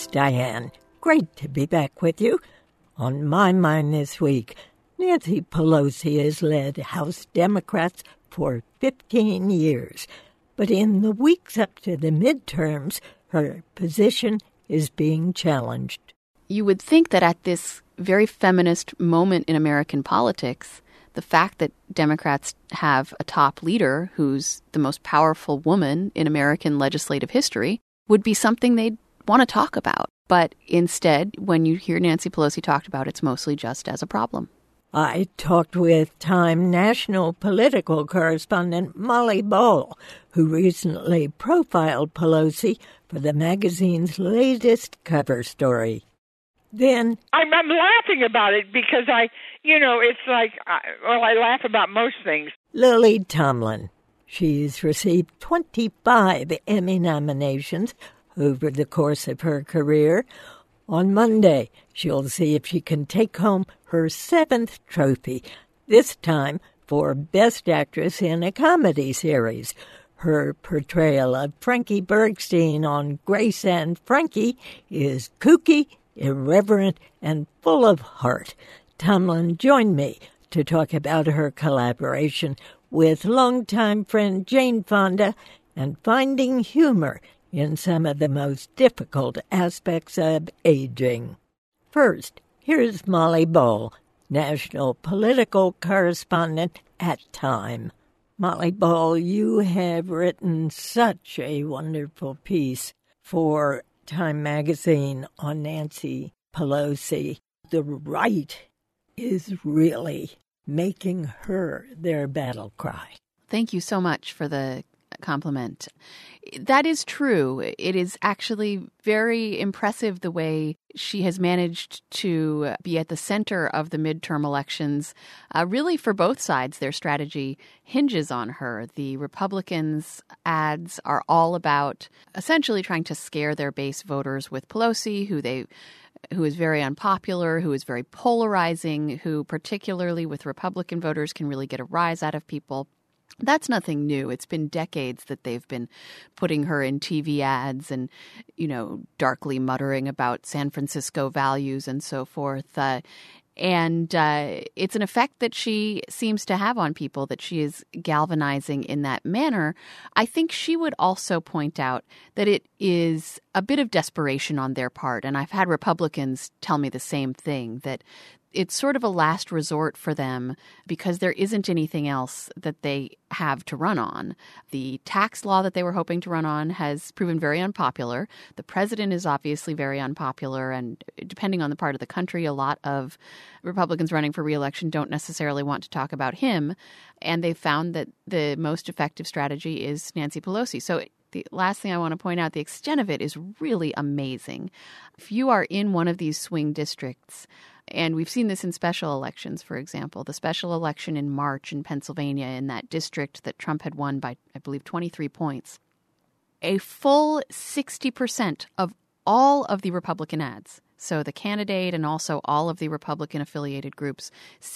Diane. Great to be back with you. On my mind this week, Nancy Pelosi has led House Democrats for 15 years. But in the weeks up to the midterms, her position is being challenged. You would think that at this very feminist moment in American politics, the fact that Democrats have a top leader who's the most powerful woman in American legislative history would be something they'd want to talk about. But instead, when you hear Nancy Pelosi talked about, it's mostly just as a problem. I talked with Time national political correspondent Molly Ball, who recently profiled Pelosi for the magazine's latest cover story. Then I'm laughing about it because it's like, I laugh about most things. Lily Tomlin. She's received 25 Emmy nominations over the course of her career. On Monday, she'll see if she can take home her 7th trophy, this time for Best Actress in a Comedy Series. Her portrayal of Frankie Bergstein on Grace and Frankie is kooky, irreverent, and full of heart. Tomlin joined me to talk about her collaboration with longtime friend Jane Fonda and finding humor in some of the most difficult aspects of aging. First, here's Molly Ball, national political correspondent at Time. Molly Ball, you have written such a wonderful piece for Time magazine on Nancy Pelosi. The right is really making her their battle cry. Thank you so much for the compliment. That is true. It is actually very impressive the way she has managed to be at the center of the midterm elections. Really, for both sides, their strategy hinges on her. The Republicans' ads are all about essentially trying to scare their base voters with Pelosi, who is very unpopular, who is very polarizing, who particularly with Republican voters can really get a rise out of people. That's nothing new. It's been decades that they've been putting her in TV ads and, darkly muttering about San Francisco values and so forth. And it's an effect that she seems to have on people, that she is galvanizing in that manner. I think she would also point out that it is a bit of desperation on their part. And I've had Republicans tell me the same thing, that it's sort of a last resort for them because there isn't anything else that they have to run on. The tax law that they were hoping to run on has proven very unpopular. The president is obviously very unpopular, and depending on the part of the country, a lot of Republicans running for re-election don't necessarily want to talk about him. And they found that the most effective strategy is Nancy Pelosi. So the last thing I want to point out, the extent of it is really amazing. If you are in one of these swing districts, and we've seen this in special elections, for example, the special election in March in Pennsylvania, in that district that Trump had won by, I believe, 23 points, a full 60% of all of the Republican ads, so the candidate and also all of the Republican-affiliated groups,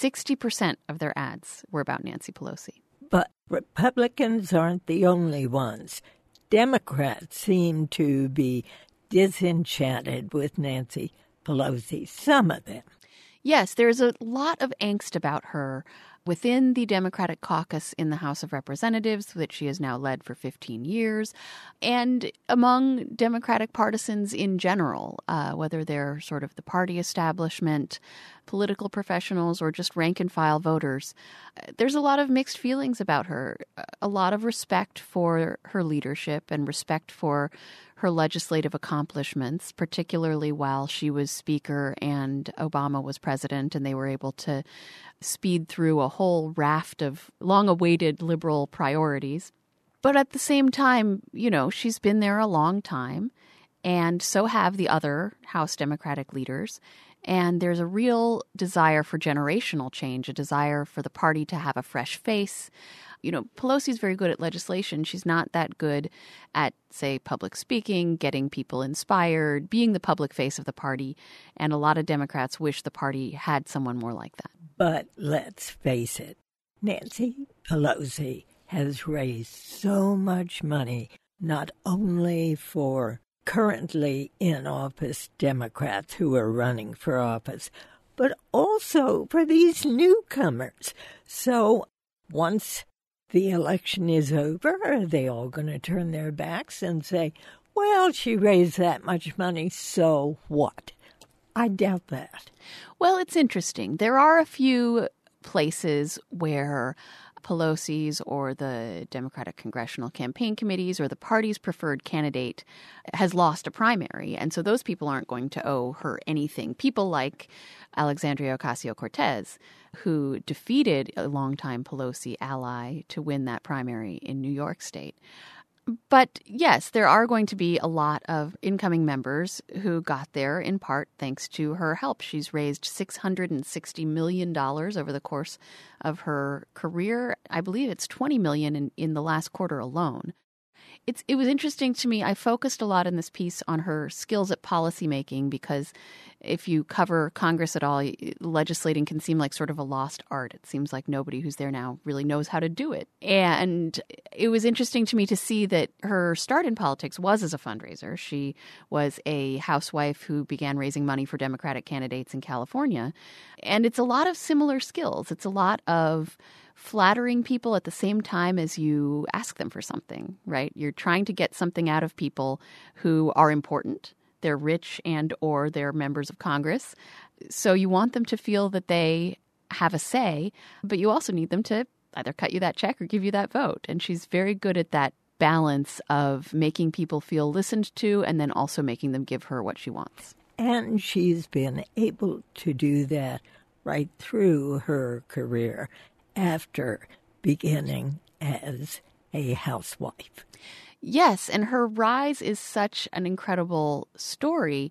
60% of their ads were about Nancy Pelosi. But Republicans aren't the only ones. Democrats seem to be disenchanted with Nancy Pelosi, some of them. Yes, there's a lot of angst about her within the Democratic caucus in the House of Representatives that she has now led for 15 years, and among Democratic partisans in general, whether they're sort of the party establishment, political professionals, or just rank-and-file voters. There's a lot of mixed feelings about her, a lot of respect for her leadership and respect for her legislative accomplishments, particularly while she was Speaker and Obama was president, and they were able to speed through a whole raft of long-awaited liberal priorities. But at the same time, she's been there a long time, and so have the other House Democratic leaders. And there's a real desire for generational change, a desire for the party to have a fresh face. Pelosi's very good at legislation. She's not that good at, say, public speaking, getting people inspired, being the public face of the party. And a lot of Democrats wish the party had someone more like that. But let's face it, Nancy Pelosi has raised so much money, not only for currently in office Democrats who are running for office, but also for these newcomers. So once the election is over, are they all going to turn their backs and say, well, she raised that much money, so what? I doubt that. Well, it's interesting. There are a few places where Pelosi's or the Democratic Congressional Campaign Committees or the party's preferred candidate has lost a primary. And so those people aren't going to owe her anything. People like Alexandria Ocasio-Cortez, who defeated a longtime Pelosi ally to win that primary in New York State. But yes, there are going to be a lot of incoming members who got there in part thanks to her help. She's raised $660 million over the course of her career. I believe it's $20 million in the last quarter alone. It was interesting to me. I focused a lot in this piece on her skills at policymaking because if you cover Congress at all, legislating can seem like sort of a lost art. It seems like nobody who's there now really knows how to do it. And it was interesting to me to see that her start in politics was as a fundraiser. She was a housewife who began raising money for Democratic candidates in California. And it's a lot of similar skills. It's a lot of flattering people at the same time as you ask them for something, right? You're trying to get something out of people who are important. They're rich and or they're members of Congress. So you want them to feel that they have a say, but you also need them to either cut you that check or give you that vote. And she's very good at that balance of making people feel listened to and then also making them give her what she wants. And she's been able to do that right through her career after beginning as a housewife. Yes, and her rise is such an incredible story.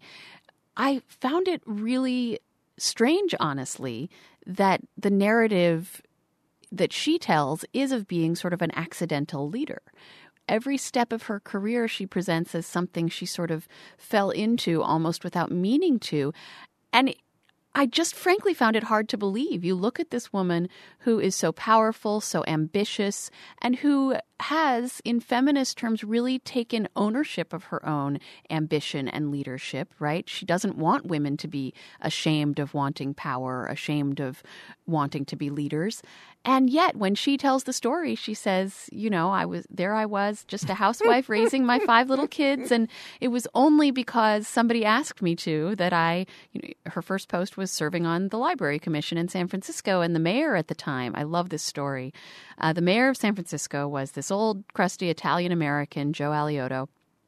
I found it really strange, honestly, that the narrative that she tells is of being sort of an accidental leader. Every step of her career she presents as something she sort of fell into almost without meaning to. And I just frankly found it hard to believe. You look at this woman who is so powerful, so ambitious, and who has, in feminist terms, really taken ownership of her own ambition and leadership, right? She doesn't want women to be ashamed of wanting power, ashamed of wanting to be leaders. And yet, when she tells the story, she says, you know, I was just a housewife raising my 5 little kids. And it was only because somebody asked me to that her first post was serving on the Library Commission in San Francisco. And the mayor at the time, I love this story. The mayor of San Francisco was this old, crusty Italian-American, Joe Alioto.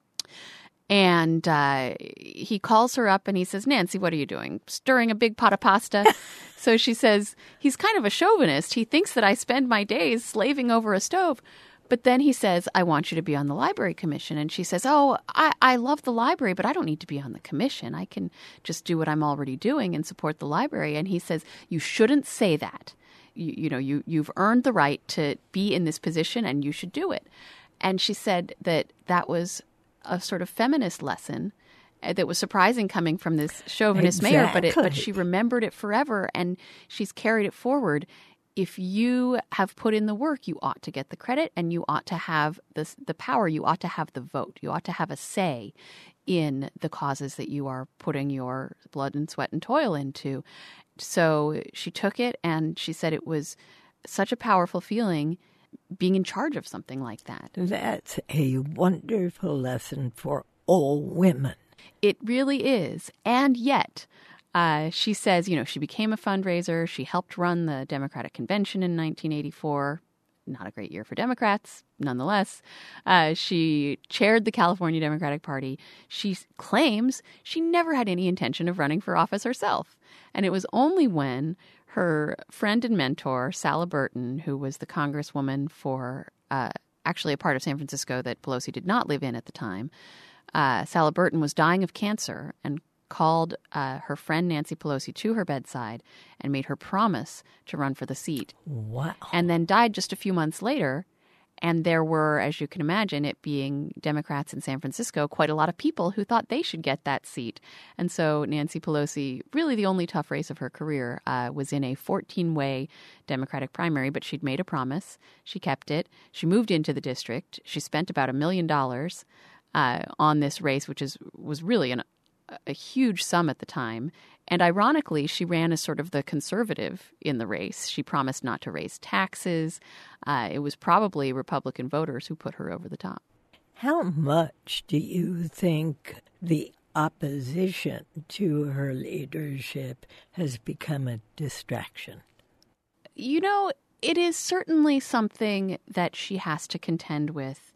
And he calls her up and he says, Nancy, what are you doing? Stirring a big pot of pasta? So she says, he's kind of a chauvinist. He thinks that I spend my days slaving over a stove. But then he says, I want you to be on the Library Commission. And she says, oh, I love the library, but I don't need to be on the commission. I can just do what I'm already doing and support the library. And he says, you shouldn't say that. You've earned the right to be in this position and you should do it. And she said that was a sort of feminist lesson that was surprising coming from this chauvinist mayor, but she remembered it forever and she's carried it forward. If you have put in the work, you ought to get the credit and you ought to have the power. You ought to have the vote. You ought to have a say in the causes that you are putting your blood and sweat and toil into. So she took it and she said it was such a powerful feeling being in charge of something like that. That's a wonderful lesson for all women. It really is. And yet, she says, she became a fundraiser. She helped run the Democratic Convention in 1984. Not a great year for Democrats, nonetheless. She chaired the California Democratic Party. She claims she never had any intention of running for office herself. And it was only when her friend and mentor, Sala Burton, who was the congresswoman for actually a part of San Francisco that Pelosi did not live in at the time, Sala Burton was dying of cancer and called her friend Nancy Pelosi to her bedside and made her promise to run for the seat. Wow. And then died just a few months later. And there were, as you can imagine, it being Democrats in San Francisco, quite a lot of people who thought they should get that seat. And so Nancy Pelosi, really the only tough race of her career, was in a 14-way Democratic primary, but she'd made a promise. She kept it. She moved into the district. She spent about $1 million. on this race, which was really a huge sum at the time. And ironically, she ran as sort of the conservative in the race. She promised not to raise taxes. It was probably Republican voters who put her over the top. How much do you think the opposition to her leadership has become a distraction? You know, it is certainly something that she has to contend with,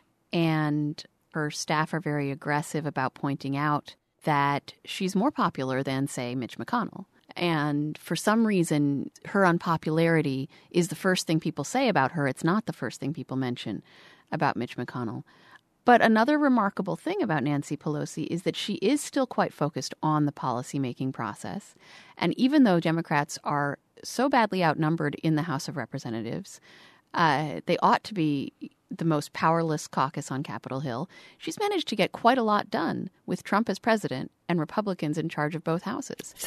and her staff are very aggressive about pointing out that she's more popular than, say, Mitch McConnell. And for some reason, her unpopularity is the first thing people say about her. It's not the first thing people mention about Mitch McConnell. But another remarkable thing about Nancy Pelosi is that she is still quite focused on the policymaking process. And even though Democrats are so badly outnumbered in the House of Representatives, they ought to be the most powerless caucus on Capitol Hill, she's managed to get quite a lot done with Trump as president and Republicans in charge of both houses.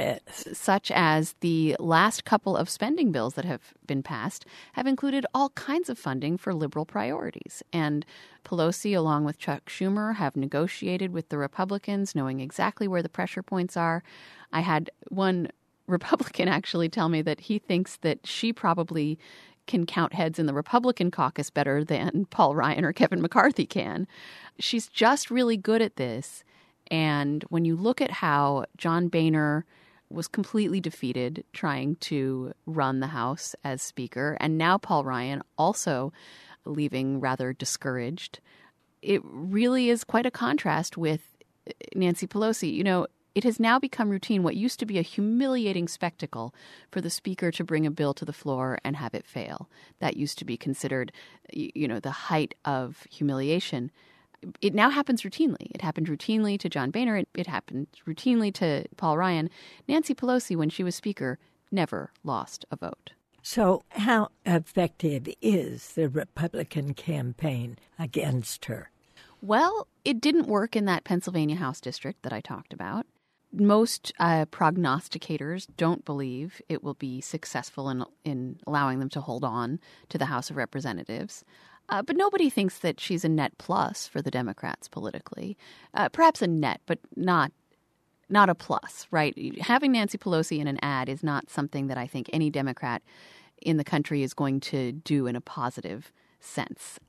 Such as the last couple of spending bills that have been passed have included all kinds of funding for liberal priorities. And Pelosi, along with Chuck Schumer, have negotiated with the Republicans, knowing exactly where the pressure points are. I had one Republican actually tell me that he thinks that she probably can count heads in the Republican caucus better than Paul Ryan or Kevin McCarthy can. She's just really good at this. And when you look at how John Boehner was completely defeated trying to run the House as Speaker, and now Paul Ryan also leaving rather discouraged, it really is quite a contrast with Nancy Pelosi. You know, it has now become routine, what used to be a humiliating spectacle for the Speaker to bring a bill to the floor and have it fail. That used to be considered, you know, the height of humiliation. It now happens routinely. It happened routinely to John Boehner. It happened routinely to Paul Ryan. Nancy Pelosi, when she was Speaker, never lost a vote. So how effective is the Republican campaign against her? Well, it didn't work in that Pennsylvania House district that I talked about. Most prognosticators don't believe it will be successful in allowing them to hold on to the House of Representatives. But nobody thinks that she's a net plus for the Democrats politically. Perhaps a net, but not a plus, right? Having Nancy Pelosi in an ad is not something that I think any Democrat in the country is going to do in a positive sense.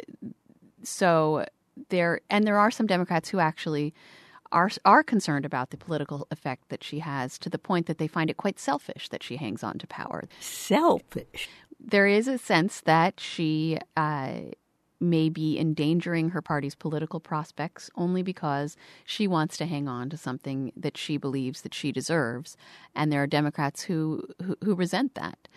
So there are some Democrats who actually are concerned about the political effect that she has, to the point that they find it quite selfish that she hangs on to power. Selfish? There is a sense that she may be endangering her party's political prospects only because she wants to hang on to something that she believes that she deserves. And there are Democrats who resent that.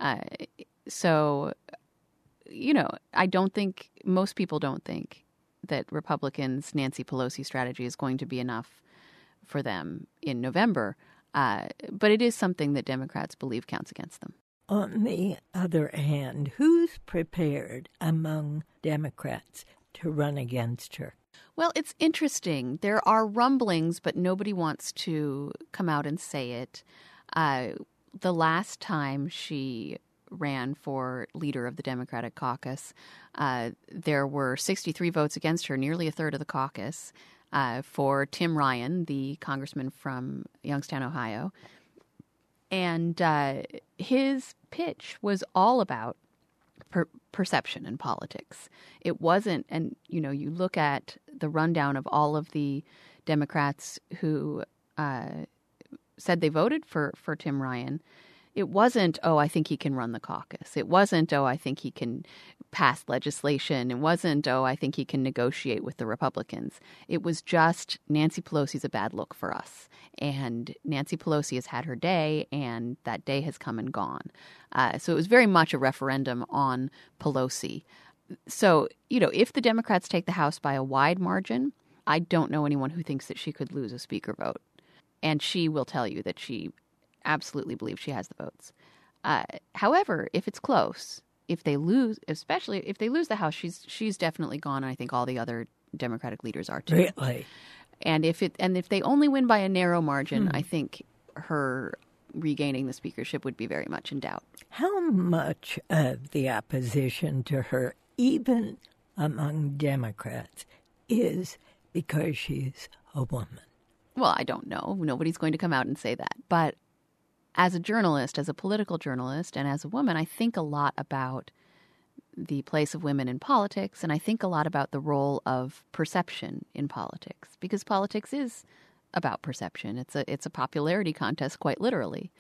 So, you know, most people don't think that Republicans' Nancy Pelosi strategy is going to be enough for them in November. But it is something that Democrats believe counts against them. On the other hand, who's prepared among Democrats to run against her? Well, it's interesting. There are rumblings, but nobody wants to come out and say it. The last time she ran for leader of the Democratic caucus, there were 63 votes against her, nearly a third of the caucus, for Tim Ryan, the congressman from Youngstown, Ohio. And his pitch was all about perception in politics. It wasn't, and you know, you look at the rundown of all of the Democrats who said they voted for Tim Ryan. It wasn't, oh, I think he can run the caucus. It wasn't, oh, I think he can pass legislation. It wasn't, oh, I think he can negotiate with the Republicans. It was just, Nancy Pelosi's a bad look for us. And Nancy Pelosi has had her day, and that day has come and gone. So it was very much a referendum on Pelosi. So, you know, if the Democrats take the House by a wide margin, I don't know anyone who thinks that she could lose a speaker vote. And she will tell you that she absolutely believes she has the votes. However, if it's close, if they lose, especially if they lose the House, she's definitely gone. And I think all the other Democratic leaders are too. Really? And if they only win by a narrow margin, I think her regaining the speakership would be very much in doubt. How much of the opposition to her, even among Democrats, is because she's a woman. Well, I don't know. Nobody's going to come out and say that. But as a journalist, as a political journalist, and as a woman, I think a lot about the place of women in politics, and I think a lot about the role of perception in politics, because politics is about perception. It's a popularity contest, quite literally.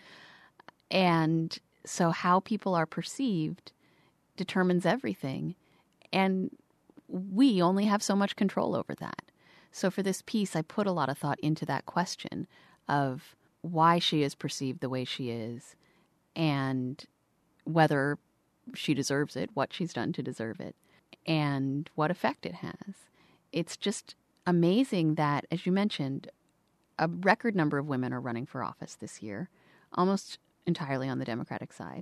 And so how people are perceived determines everything. And we only have so much control over that. So for this piece, I put a lot of thought into that question of why she is perceived the way she is and whether she deserves it, what she's done to deserve it, and what effect it has. It's just amazing that, as you mentioned, a record number of women are running for office this year, almost entirely on the Democratic side.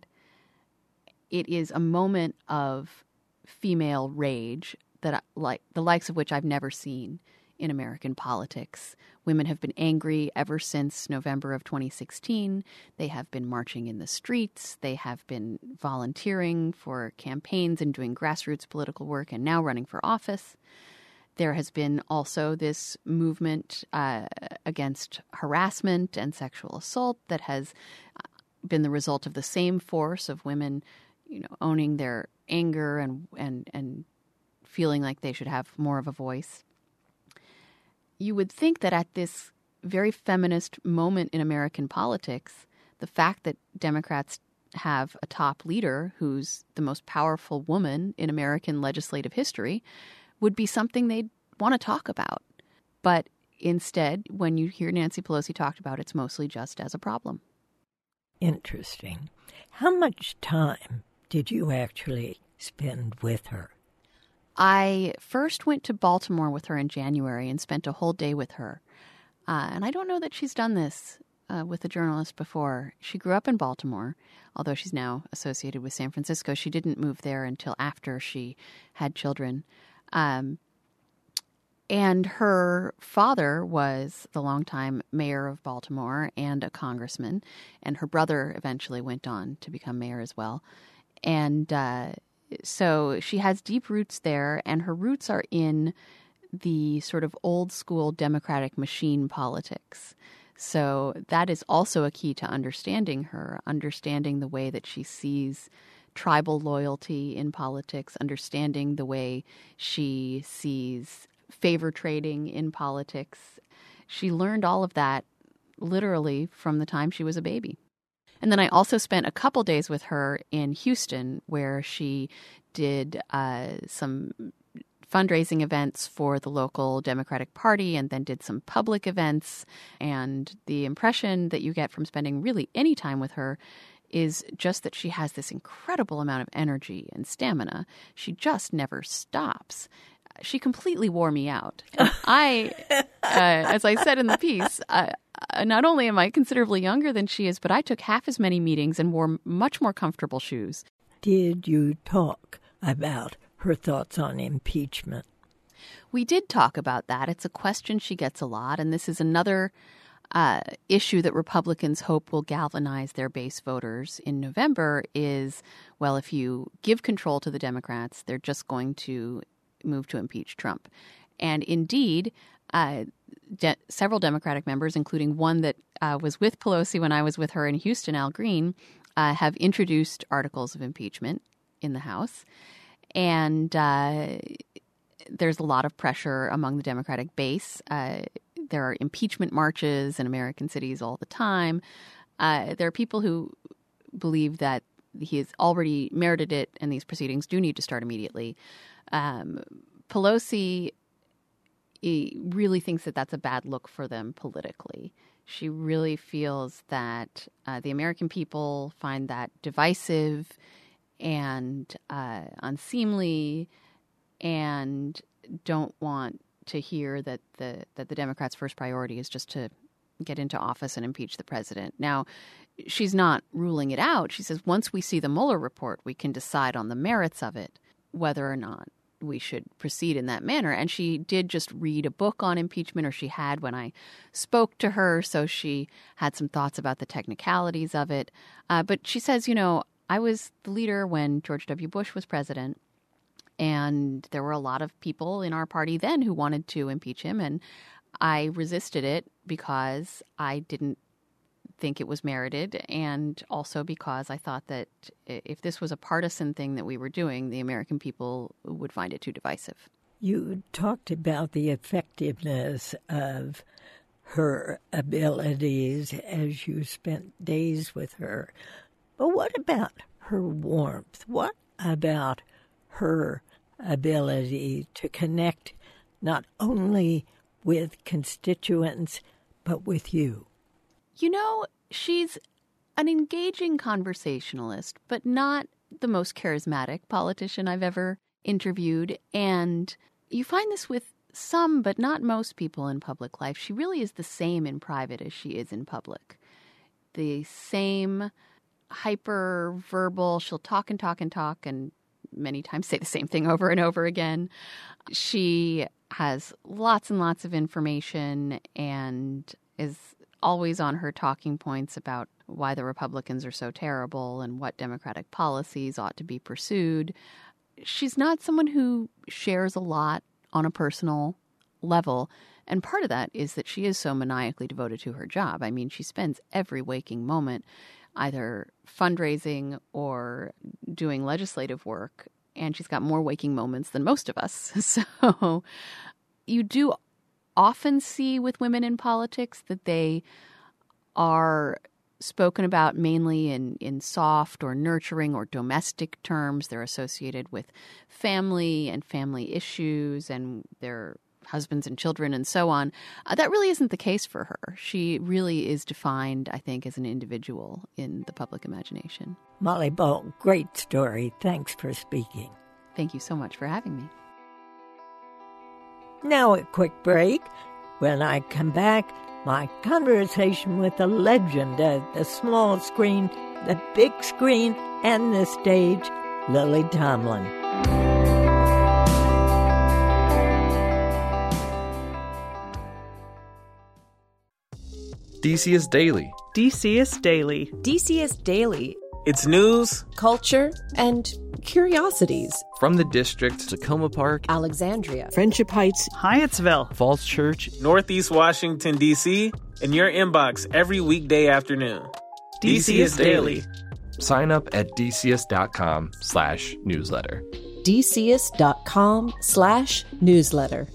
It is a moment of female rage that the likes of which I've never seen in American politics. Women have been angry ever since November of 2016. They have been marching in the streets. They have been volunteering for campaigns and doing grassroots political work and now running for office. There has been also this movement against harassment and sexual assault that has been the result of the same force of women, owning their anger and feeling like they should have more of a voice. You would think that at this very feminist moment in American politics, the fact that Democrats have a top leader who's the most powerful woman in American legislative history would be something they'd want to talk about. But instead, when you hear Nancy Pelosi talked about, it's mostly just as a problem. Interesting. How much time did you actually spend with her? I first went to Baltimore with her in January and spent a whole day with her. And I don't know that she's done this with a journalist before. She grew up in Baltimore, although she's now associated with San Francisco. She didn't move there until after she had children. And her father was the longtime mayor of Baltimore and a congressman. And her brother eventually went on to become mayor as well. And so she has deep roots there, and her roots are in the sort of old school Democratic machine politics. So that is also a key to understanding her, understanding the way that she sees tribal loyalty in politics, understanding the way she sees favor trading in politics. She learned all of that literally from the time she was a baby. And then I also spent a couple days with her in Houston, where she did some fundraising events for the local Democratic Party and then did some public events. And the impression that you get from spending really any time with her is just that she has this incredible amount of energy and stamina. She just never stops. She completely wore me out. And I, as I said in the piece, not only am I considerably younger than she is, but I took half as many meetings and wore much more comfortable shoes. Did you talk about her thoughts on impeachment? We did talk about that. It's a question she gets a lot, and this is another issue that Republicans hope will galvanize their base voters in November is, well, if you give control to the Democrats, they're just going to move to impeach Trump. And indeed, several Democratic members, including one that was with Pelosi when I was with her in Houston, Al Green, have introduced articles of impeachment in the House. And there's a lot of pressure among the Democratic base. There are impeachment marches in American cities all the time. There are people who believe that he has already merited it and these proceedings do need to start immediately. Pelosi really thinks that that's a bad look for them politically. She really feels that the American people find that divisive and unseemly and don't want to hear that the Democrats' first priority is just to get into office and impeach the president. Now, she's not ruling it out. She says once we see the Mueller report, we can decide on the merits of it, whether or not we should proceed in that manner. And she did just read a book on impeachment, or she had when I spoke to her, so she had some thoughts about the technicalities of it. But she says, I was the leader when George W. Bush was president, And there were a lot of people in our party then who wanted to impeach him, and I resisted it because I didn't think it was merited, and also because I thought that if this was a partisan thing that we were doing, the American people would find it too divisive. You talked about the effectiveness of her abilities as you spent days with her. But what about her warmth? What about her ability to connect not only with constituents, but with you? You know, she's an engaging conversationalist, but not the most charismatic politician I've ever interviewed. And you find this with some, but not most people in public life. She really is the same in private as she is in public. The same hyper-verbal, she'll talk and talk and talk and many times say the same thing over and over again. She has lots and lots of information and is always on her talking points about why the Republicans are so terrible and what Democratic policies ought to be pursued. She's not someone who shares a lot on a personal level, and part of that is that she is so maniacally devoted to her job. I mean, she spends every waking moment either fundraising or doing legislative work, and she's got more waking moments than most of us. So you do often see with women in politics that they are spoken about mainly in soft or nurturing or domestic terms. They're associated with family and family issues and their husbands and children and so on. That really isn't the case for her. She really is defined, I think, as an individual in the public imagination. Molly Ball, great story. Thanks for speaking. Thank you so much for having me. Now a quick break. When I come back, my conversation with the legend of the small screen, the big screen, and the stage, Lily Tomlin. DCS Daily. DCS Daily. DCS Daily. It's news, culture, and curiosities. From the district, Tacoma Park, Alexandria, Friendship Heights, Hyattsville, Falls Church, Northeast Washington, D.C., in your inbox every weekday afternoon. DCS Daily. Sign up at dcs.com/newsletter. dcs.com/newsletter.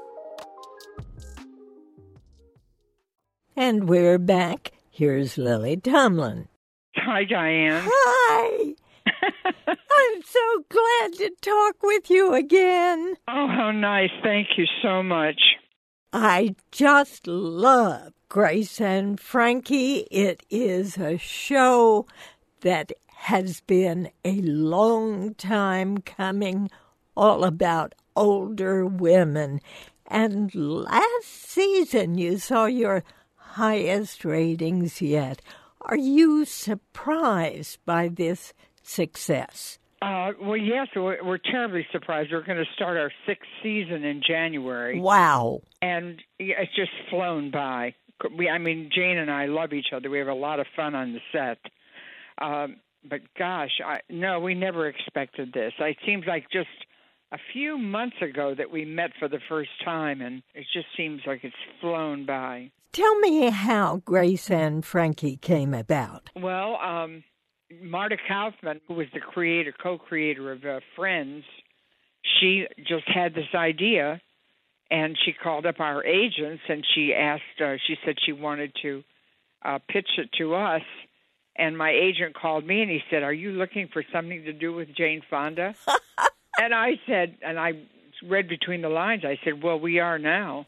And we're back. Here's Lily Tomlin. Hi, Diane. Hi. I'm so glad to talk with you again. Oh, how nice. Thank you so much. I just love Grace and Frankie. It is a show that has been a long time coming, all about older women. And last season you saw your highest ratings yet. Are you surprised by this success? Well, yes, we're terribly surprised. We're going to start our 6th season in January. Wow. And it's just flown by. Jane and I love each other. We have a lot of fun on the set. But gosh, no, we never expected this. It seems like just a few months ago that we met for the first time, and it just seems like it's flown by. Tell me how Grace and Frankie came about. Well, Marta Kaufman, who was the co-creator of Friends, she just had this idea, and she called up our agents, and she said she wanted to pitch it to us. And my agent called me, and he said, "Are you looking for something to do with Jane Fonda?" And I said, and I read between the lines, I said, "Well, we are now."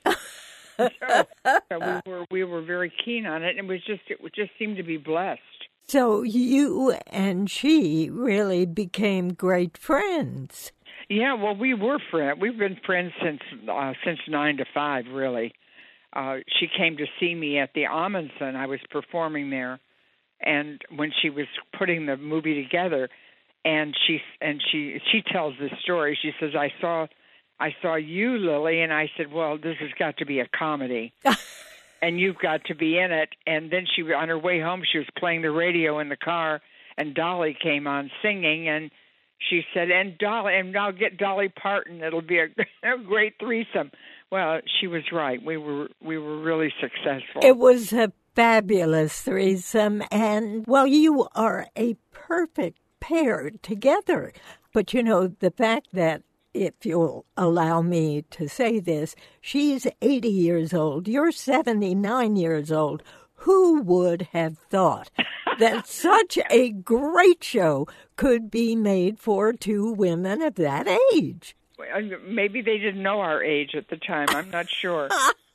So we were very keen on it, and it just seemed to be blessed. So you and she really became great friends. Yeah, well, we were friends. We've been friends since 9 to 5, really. She came to see me at the Amundsen. I was performing there, and when she was putting the movie together, and she tells this story. She says, I saw you, Lily, and I said, well, this has got to be a comedy, and you've got to be in it. And then on her way home, she was playing the radio in the car, and Dolly came on singing, and she said, and I'll get Dolly Parton. It'll be a great threesome. Well, she was right. We were really successful. It was a fabulous threesome, and, well, you are a perfect pair together. But, the fact that, if you'll allow me to say this, she's 80 years old, you're 79 years old. Who would have thought that such a great show could be made for two women of that age? Maybe they didn't know our age at the time. I'm not sure.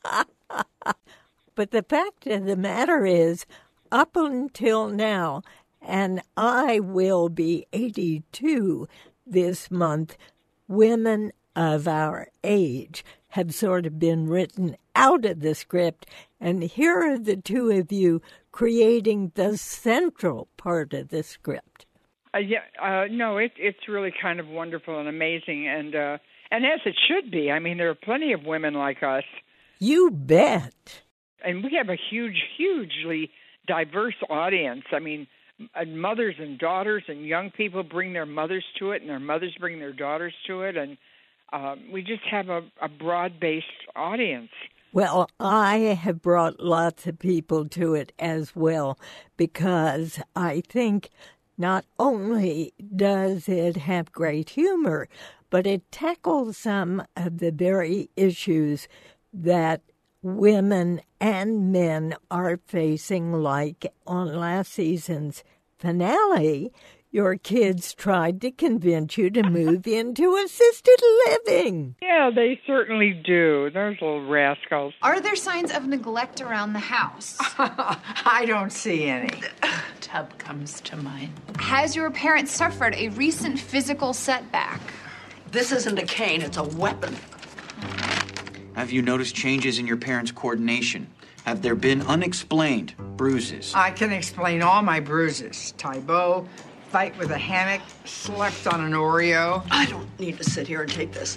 But the fact of the matter is, up until now, and I will be 82 this month, women of our age have sort of been written out of the script, and here are the two of you creating the central part of the script. No, it's really kind of wonderful and amazing, and as it should be. I mean, there are plenty of women like us. You bet. And we have a hugely diverse audience. I mean, mothers and daughters and young people bring their mothers to it, and their mothers bring their daughters to it, and we just have a broad-based audience. Well, I have brought lots of people to it as well, because I think not only does it have great humor, but it tackles some of the very issues that women and men are facing, like on last season's finale. Your kids tried to convince you to move into assisted living. Yeah, they certainly do. Those little rascals. Are there signs of neglect around the house? I don't see any. Tub comes to mind. Has your parents suffered a recent physical setback? This isn't a cane, it's a weapon. Have you noticed changes in your parents' coordination? Have there been unexplained bruises? I can explain all my bruises. Tybo, fight with a hammock, slept on an Oreo. I don't need to sit here and take this.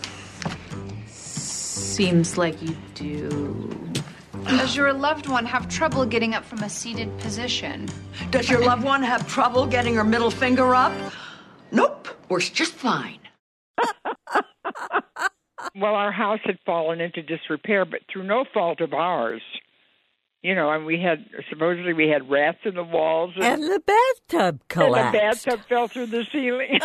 Seems like you do. Does your loved one have trouble getting up from a seated position? Does your loved one have trouble getting her middle finger up? Nope, works just fine. Well, our house had fallen into disrepair, but through no fault of ours. And we had rats in the walls. And the bathtub collapsed. And the bathtub fell through the ceiling.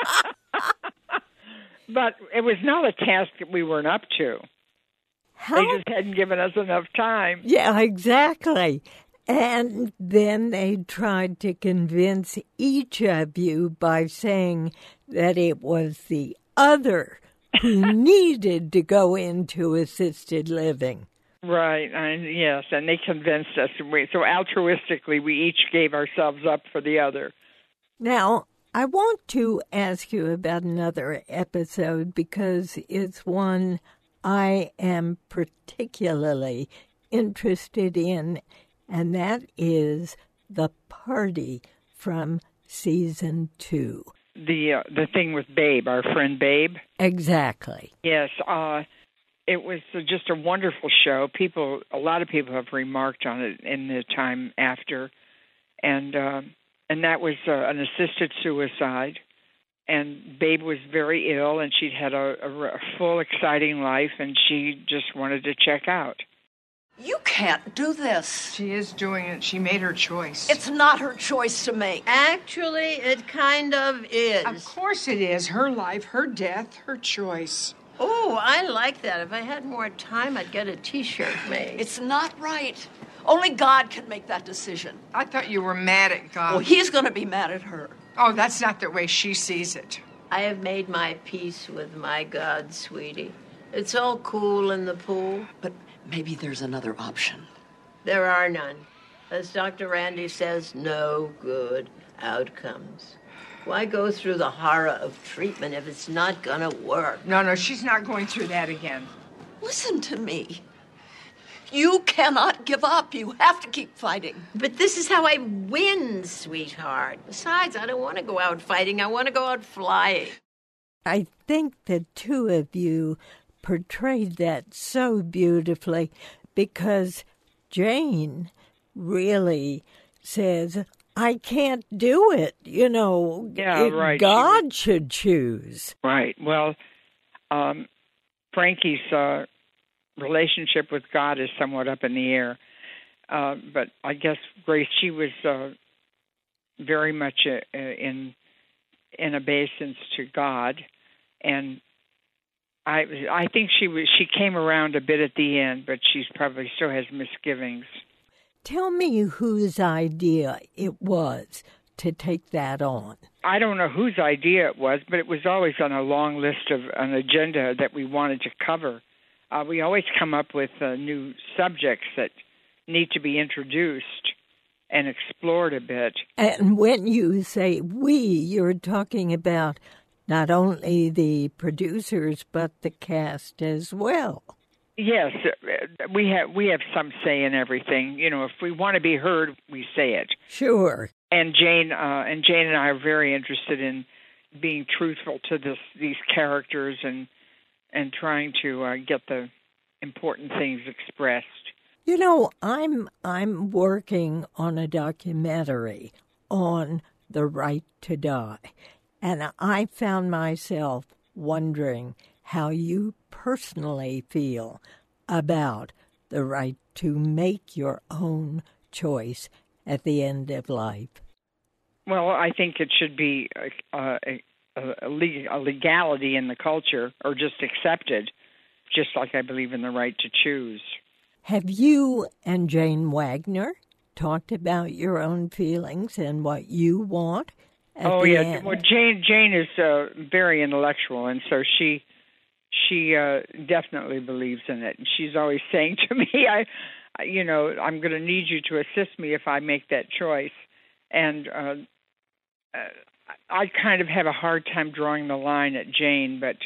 But it was not a task that we weren't up to. They just hadn't given us enough time. Yeah, exactly. And then they tried to convince each of you by saying that it was the other who needed to go into assisted living. Right, yes, and they convinced us. So altruistically, we each gave ourselves up for the other. Now, I want to ask you about another episode because it's one I am particularly interested in, and that is the party from season 2. The thing with Babe, our friend Babe. Exactly. Yes, it was just a wonderful show. A lot of people have remarked on it in the time after, and that was an assisted suicide. And Babe was very ill, and she'd had a full, exciting life, and she just wanted to check out. You can't do this. She is doing it. She made her choice. It's not her choice to make. Actually, it kind of is. Of course it is. Her life, her death, her choice. Oh, I like that. If I had more time, I'd get a T-shirt made. It's not right. Only God can make that decision. I thought you were mad at God. Well, he's going to be mad at her. Oh, that's not the way she sees it. I have made my peace with my God, sweetie. It's all cool in the pool. But maybe there's another option. There are none. As Dr. Randy says, no good outcomes. Why go through the horror of treatment if it's not going to work? No, she's not going through that again. Listen to me. You cannot give up. You have to keep fighting. But this is how I win, sweetheart. Besides, I don't want to go out fighting. I want to go out flying. I think the two of you portrayed that so beautifully because Jane really says, I can't do it. You know, right. God should choose. Right. Well, Frankie's relationship with God is somewhat up in the air. But I guess Grace, she was very much in obeisance to God, and I think she came around a bit at the end, but she's probably still has misgivings. Tell me whose idea it was to take that on. I don't know whose idea it was, but it was always on a long list of an agenda that we wanted to cover. We always come up with new subjects that need to be introduced and explored a bit. And when you say we, you're talking about not only the producers, but the cast as well. Yes, we have some say in everything. You know, if we want to be heard, we say it. Sure. And Jane and I are very interested in being truthful to these characters and trying to get the important things expressed. You know, I'm working on a documentary on the right to die, and I found myself wondering how you personally feel about the right to make your own choice at the end of life. Well, I think it should be a legality in the culture, or just accepted, just like I believe in the right to choose. Have you and Jane Wagner talked about your own feelings and what you want at the end? Well, Jane is very intellectual, and so she definitely believes in it. And she's always saying to me, I'm going to need you to assist me if I make that choice. And I kind of have a hard time drawing the line at Jane, but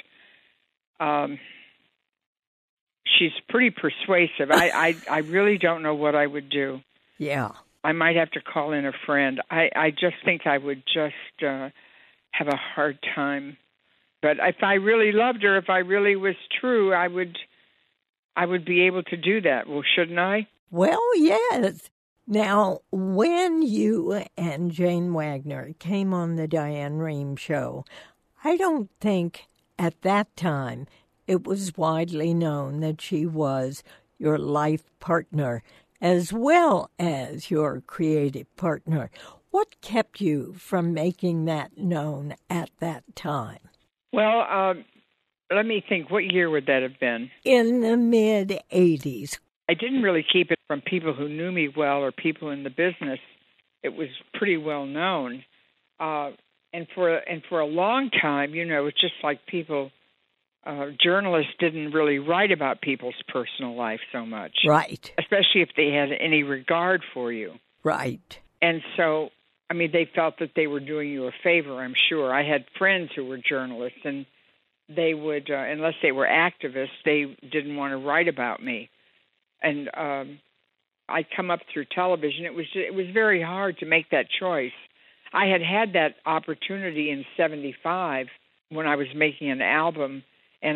she's pretty persuasive. I really don't know what I would do. Yeah. I might have to call in a friend. I just think I would just have a hard time. But if I really loved her, if I really was true, I would be able to do that. Well, shouldn't I? Well, yes. Now, when you and Jane Wagner came on the Diane Rehm show, I don't think at that time it was widely known that she was your life partner as well as your creative partner. What kept you from making that known at that time? Well, let me think. What year would that have been? In the mid-'80s. I didn't really keep it from people who knew me well or people in the business. It was pretty well known. And for a long time, it's just like people, journalists didn't really write about people's personal life so much. Right. Especially if they had any regard for you. Right. And so, they felt that they were doing you a favor, I'm sure. I had friends who were journalists, and they would, unless they were activists, they didn't want to write about me. And I'd come up through television. It was very hard to make that choice. I had that opportunity in '75 when I was making an album, and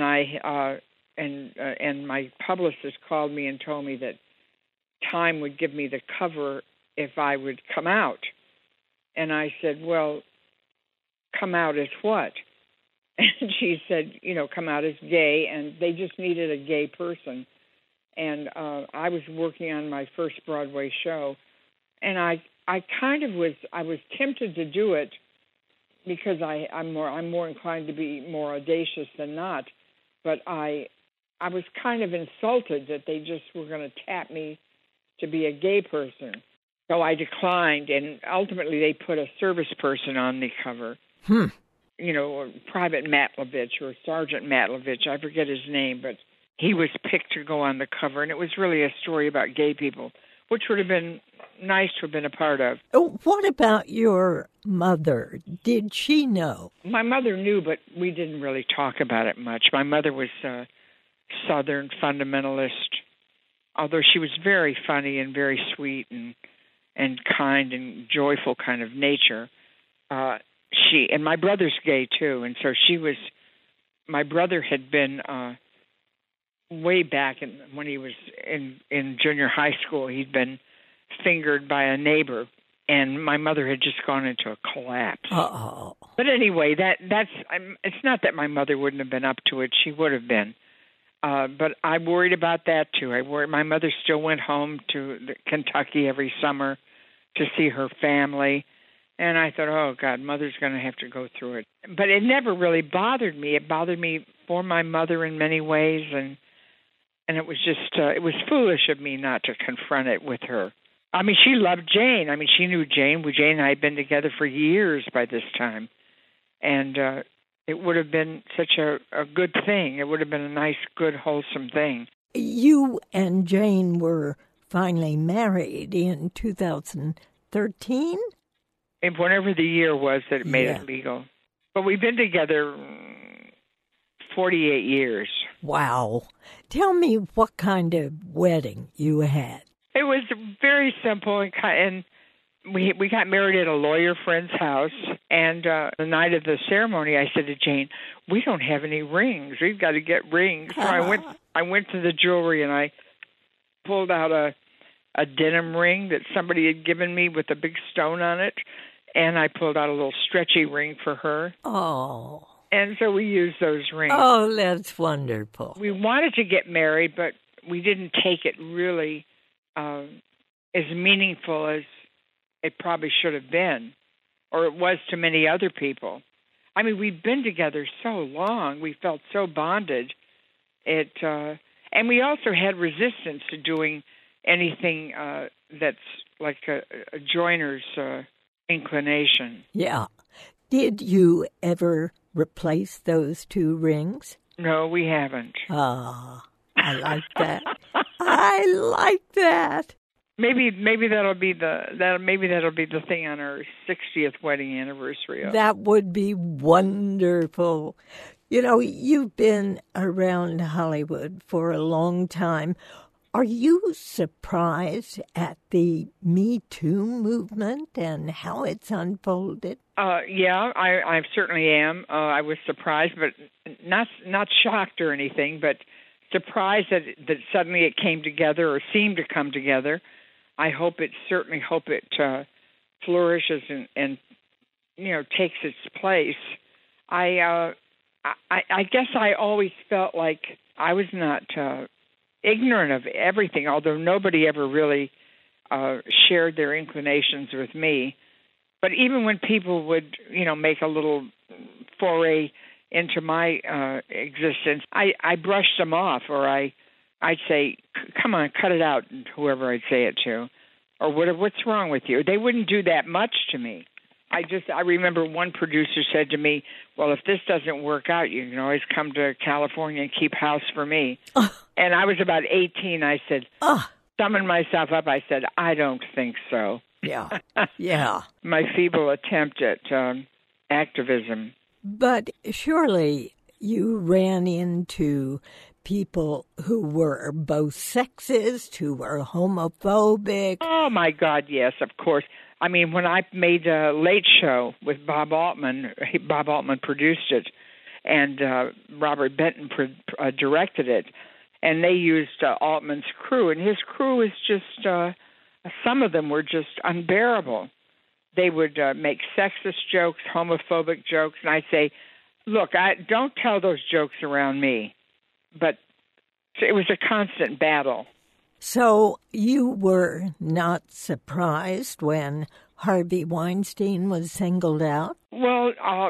and my publicist called me and told me that Time would give me the cover if I would come out. And I said, well, come out as what? And she said, come out as gay, and they just needed a gay person. And I was working on my first Broadway show, and I was tempted to do it because I'm more inclined to be more audacious than not, but I was kind of insulted that they just were going to tap me to be a gay person. So I declined, and ultimately they put a service person on the cover. Or Private Matlovich or Sergeant Matlovich, I forget his name, but he was picked to go on the cover, and it was really a story about gay people, which would have been nice to have been a part of. What about your mother? Did she know? My mother knew, but we didn't really talk about it much. My mother was a Southern fundamentalist, although she was very funny and very sweet and kind and joyful kind of nature. And my brother's gay too, and so my brother had been way back when he was in junior high school, he'd been fingered by a neighbor and my mother had just gone into a collapse. Uh-oh. But anyway, it's not that my mother wouldn't have been up to it. She would have been. But I worried about that, too. I worried. My mother still went home to Kentucky every summer to see her family. And I thought, oh, God, Mother's going to have to go through it. But it never really bothered me. It bothered me for my mother in many ways. And it was just, it was foolish of me not to confront it with her. I mean, she loved Jane. I mean, she knew Jane. Jane and I had been together for years by this time. And it would have been such a good thing. It would have been a nice, good, wholesome thing. You and Jane were finally married in 2013? And whenever the year was that it made it legal. But we've been together 48 years. Wow. Tell me what kind of wedding you had. It was very simple, and we got married at a lawyer friend's house. And the night of the ceremony, I said to Jane, "We don't have any rings. We've got to get rings." So I went to the jewelry and I pulled out a denim ring that somebody had given me with a big stone on it, and I pulled out a little stretchy ring for her. Oh. And so we used those rings. Oh, that's wonderful. We wanted to get married, but we didn't take it really as meaningful as it probably should have been, or it was to many other people. I mean, we've been together so long. We felt so bonded. And we also had resistance to doing anything that's like a joiner's inclination. Yeah. Did you ever replace those two rings? No, we haven't. Ah, I like that. I like that. Maybe that'll be the thing on our 60th wedding anniversary. That would be wonderful. You know, you've been around Hollywood for a long time. Are you surprised at the Me Too movement and how it's unfolded? Yeah, I certainly am. I was surprised, but not shocked or anything, but surprised that suddenly it came together or seemed to come together. I certainly hope it flourishes and takes its place. I guess I always felt like I was not ignorant of everything, although nobody ever really shared their inclinations with me. But even when people would, make a little foray into my existence, I brushed them off, or I'd say, "Come on, cut it out," whoever I'd say it to, or "What's wrong with you?" They wouldn't do that much to me. I remember one producer said to me, "Well, if this doesn't work out, you can always come to California and keep house for me." And I was about 18. I said, summoned myself up. I said, "I don't think so." Yeah, yeah. My feeble attempt at activism. But surely you ran into people who were both sexist, who were homophobic. Oh, my God, yes, of course. I mean, when I made a Late Show with Bob Altman, Bob Altman produced it, and Robert Benton directed it, and they used Altman's crew, and his crew is just, some of them were just unbearable. They would make sexist jokes, homophobic jokes, and I'd say, "Look, don't tell those jokes around me." But it was a constant battle. So you were not surprised when Harvey Weinstein was singled out? Well,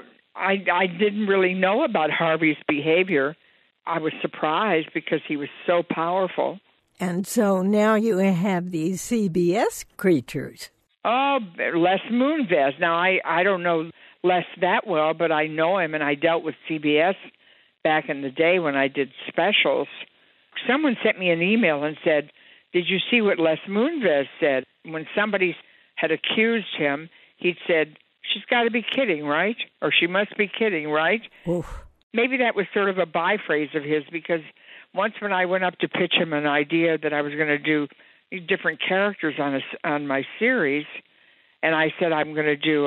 I didn't really know about Harvey's behavior. I was surprised because he was so powerful. And so now you have these CBS creatures. Oh, Les Moonves. Now, I don't know Les that well, but I know him, and I dealt with CBS back in the day when I did specials. Someone sent me an email and said, "Did you see what Les Moonves said?" When somebody had accused him, he'd said, "She's got to be kidding, right?" Or "She must be kidding, right?" Oof. Maybe that was sort of a byphrase of his, because once when I went up to pitch him an idea that I was going to do different characters on my series, and I said I want to do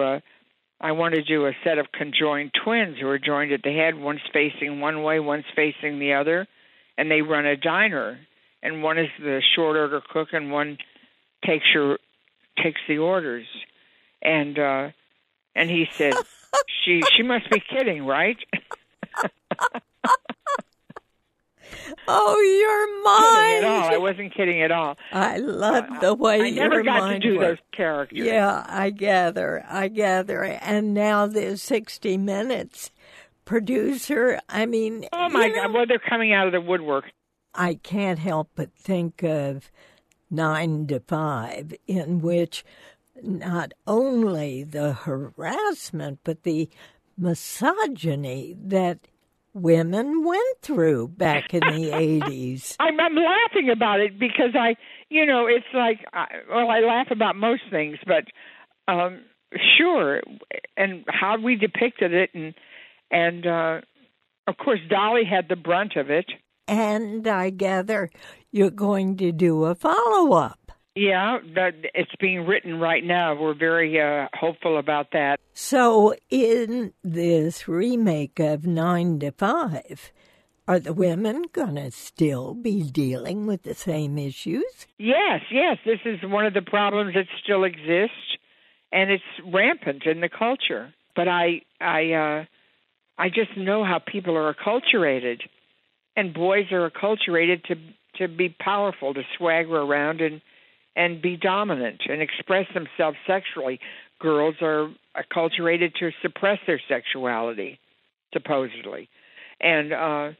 a set of conjoined twins who are joined at the head, one's facing one way, one's facing the other, and they run a diner, and one is the short order cook and one takes the orders. And he said, she must be kidding, right? Oh, your mind! Kidding at all. I wasn't kidding at all. I love the way I never your got mind to do works. those characters. Yeah, I gather. And now there's 60 Minutes producer. I mean, oh my God! Well, they're coming out of the woodwork. I can't help but think of 9 to 5, in which not only the harassment but the misogyny that women went through back in the 80s. I'm laughing about it because it's like, I laugh about most things, but sure, and how we depicted it, and of course Dolly had the brunt of it. And I gather you're going to do a follow-up. Yeah, it's being written right now. We're very hopeful about that. So in this remake of 9 to 5, are the women going to still be dealing with the same issues? Yes. This is one of the problems that still exists, and it's rampant in the culture. But I just know how people are acculturated, and boys are acculturated to be powerful, to swagger around and be dominant and express themselves sexually. Girls are acculturated to suppress their sexuality, supposedly. And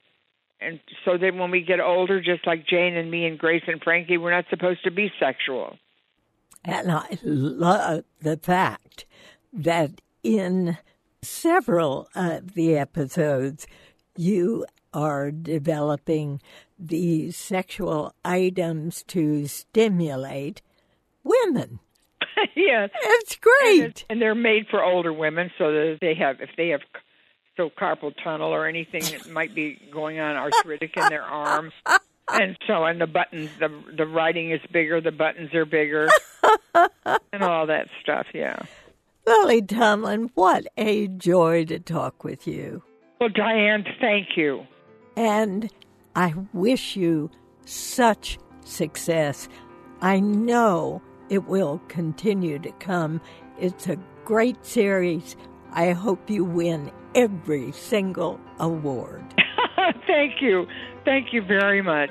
so then when we get older, just like Jane and me and Grace and Frankie, we're not supposed to be sexual. And I love the fact that in several of the episodes, you are developing these sexual items to stimulate women. Yes. It's great. And they're made for older women so that if they have carpal tunnel or anything that might be going on, arthritic in their arm. And the buttons, the writing is bigger, the buttons are bigger, and all that stuff, yeah. Lily Tomlin, what a joy to talk with you. Well, Diane, thank you. And I wish you such success. I know it will continue to come. It's a great series. I hope you win every single award. Thank you. Thank you very much.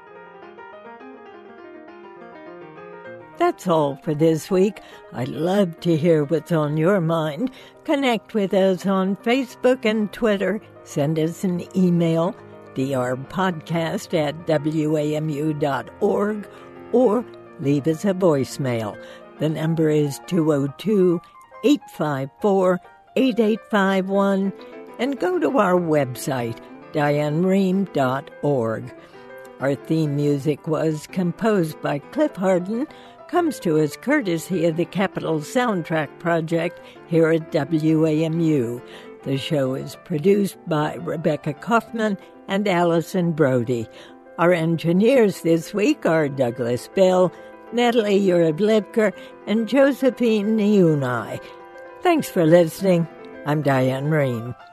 That's all for this week. I'd love to hear what's on your mind. Connect with us on Facebook and Twitter. Send us an email, drpodcast@wamu.org, or leave us a voicemail. The number is 202-854-8851, and go to our website, dianerehm.org. Our theme music was composed by Cliff Harden, comes to us courtesy of the Capitol Soundtrack Project here at WAMU. The show is produced by Rebecca Kaufman and Allison Brody. Our engineers this week are Douglas Bell, Natalie Urevlevker, and Josephine Niunai. Thanks for listening. I'm Diane Rehm.